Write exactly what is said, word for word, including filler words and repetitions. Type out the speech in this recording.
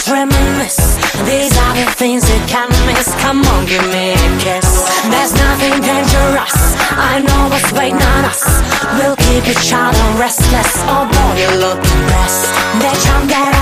reminisce. These are the things you can't miss. Come on, give me a kiss. There's nothing dangerous, I know what's waiting on us. We'll keep each other restless. Oh boy, you look best. They charm that